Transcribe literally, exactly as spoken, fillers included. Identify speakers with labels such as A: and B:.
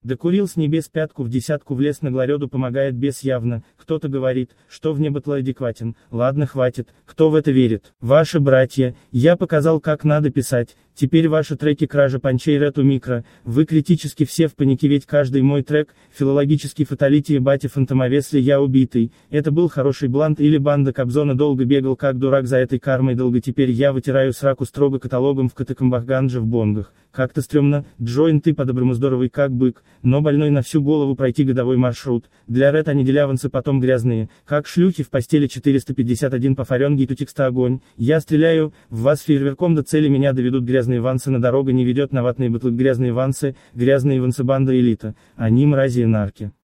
A: Докурил с небес пятку в десятку влез на глорёду помогает бес явно, кто-то говорит, что в небо адекватен, ладно хватит, кто в это верит? Ваши братья, я показал как надо писать, теперь ваши треки кража панчей рету микро, вы критически все в панике ведь каждый мой трек, филологический фаталити батя фантомовесли я убитый, это был хороший блант или банда Кобзона долго бегал как дурак за этой кармой долго теперь я вытираю сраку строго каталогом в катакомбах ганджа в бонгах, как-то стрёмно, Джоин ты по-доброму здоровый как бык, но больной на всю голову пройти годовой маршрут, для рэт они деляванцы потом грязные, как шлюхи в постели четыреста пятьдесят один по Фаренгейту текста огонь, я стреляю, в вас фейерверком до цели меня доведут грязные вансы на дорога не ведет на ватные бытлы грязные вансы, грязные вансы банда элита, они мрази и нарки.